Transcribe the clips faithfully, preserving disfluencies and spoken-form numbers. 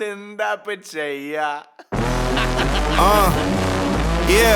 എന്താ ചെയ്യാ? Uh, yeah,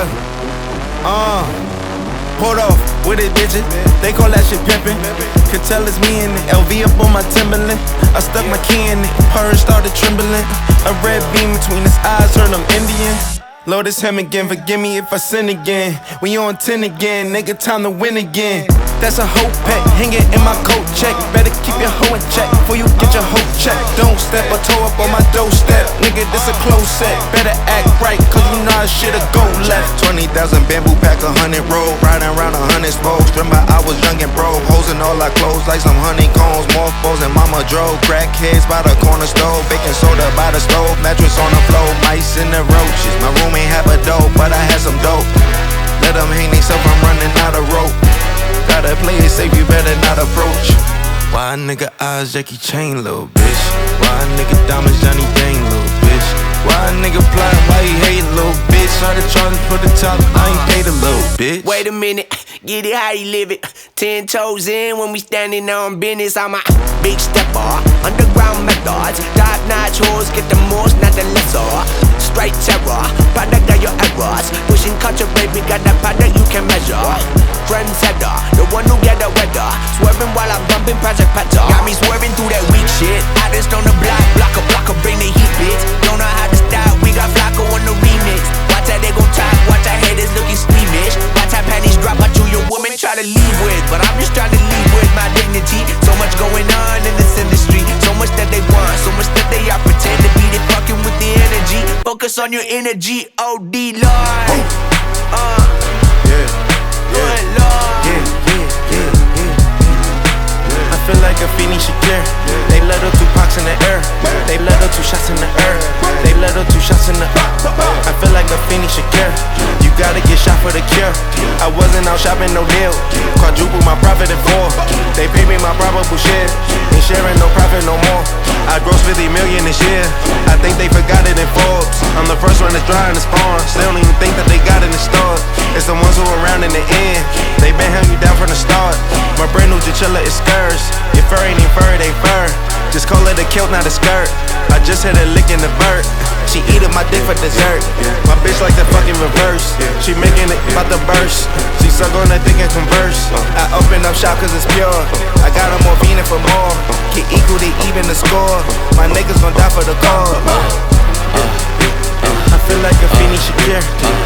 uh, pulled off with it, bitches. They call that shit pimpin'. Could tell it's me in it. L V up on my Timberland. I stuck my key in it. Purse started trembling. A red beam between his eyes, heard I'm Indian. Lord, it's him again, forgive me if I sin again. We on ten again, nigga, time to win again. That's a hoe pet, hanging in my coat check. Better keep your hoe in check before you get your hoe check. Don't step or toe up on my doorstep, nigga, this a close set. Better act right, cause you know how shit'll go left. Twenty thousand bamboo pack, a hundred roll. Riding around a hundred spokes. Remember I was young and broke, hoes in all our clothes like some honeycombs. Mothballs and mama drove. Crackheads by the corner stove, baking soda by the stove. Mattress on the floor, mice in the roaches. My room ain't have a dope, but I had some dope. Let them hang themselves, I'm running out of rope. Gotta play it safe, you better not approach. Why a nigga eyes Jackie Chain, little bitch? Why a nigga diamonds Johnny Dang, little bitch? Why a nigga plotting, why he hate, little bitch? Started charging for the top, I ain't paid a little bitch. Wait a minute, get it how you live it. Ten toes in when we standing on business. I'm a big stepper, underground methods. Top notch hoes get the most, not the lesser. Straight terror, product got your errors. Pushing culture, baby, got that product you can measure. Trendsetter, the one who get the weather. Swerving while I'm bumping Project Petter. Got me swerving through that weak shit. Hottest on the block, blocker, blocker, bring the heat, bitch. Don't know how to style, we got Flacco on the remix. Watch how they gon' talk, watch how haters looking squeamish. Watch how panties drop, watch who your woman try to leave with. But I'm just trying to leave with my dignity. So much going on in this industry. So much that they want, so much that they are pretend to be. They fucking with the energy. Focus on your energy, O D Lord. Uh, Yeah, yeah, Lord. yeah, yeah, yeah, yeah. I feel like a Afeni Shakir. They let her two pox in the air. They let her two shots in the air. They let her two shots in the I feel like a Afeni Shakir. You gotta get shot for the cure. I wasn't out shopping, no deal. Quadruple my profit in four. They pay me my probable share. Ain't sharing no profit no more. I gross fifty million this year. I think they forgot it in Forbes. I'm the first one that's dry in the spawn. They don't even think that they got it in store. It's the ones who are around in the end. They been held you down from the start. My brand new chinchilla is skirts. Your fur ain't even fur, it ain't fur. Just call it a kilt, not a skirt. I just hit a lick in the vert. She eating my dick for dessert. My bitch like the fucking reverse. She making it about to burst. She suck on the dick and converse. I open up shop cause it's pure. I got a more Venus for more. Can equal to even the score. My niggas gon' die for the cause. I feel like a Afeni Shakir.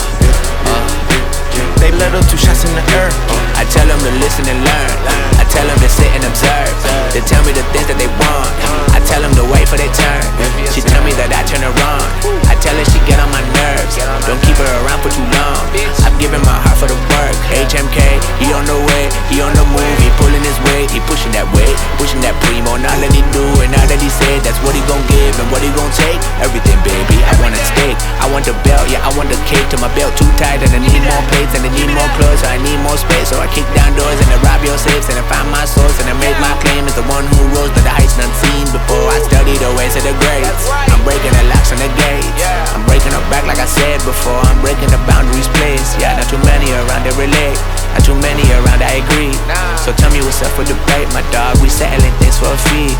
They let her two shots in the air. I tell them to listen and learn. I tell them to sit and observe. They tell me the things that they want. I tell them to wait for their turn. She tell me that I turn her on. I tell her she get on my nerves. Don't keep her around for too long. I'm giving my heart for the work. H M K, he on the way, he on the move. He pulling his weight, he pushing that weight, pushing that primo. Now that he do and now that he said, that's what he gon' give and what he gon' take. Everything, baby, I want a steak. I want the belt, yeah, I want the cake. To my belt too tight and I need more plates and I need more clothes, so I need more space. So I kick down doors and I rob your safes and I find my source and I make my claim as the one who rose to the heights unseen before. I study the ways of the greats. I'm breaking the locks on the gates. I'm breaking her back like I said before. I'm breaking the boundaries placed. Yeah, not too many around that relate. Not too many around, I agree. So tell me what's up for debate, my dog. We settling things for a fee.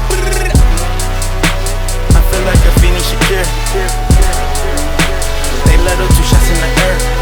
I feel like a Afeni Shakir. They let her two shots in the air.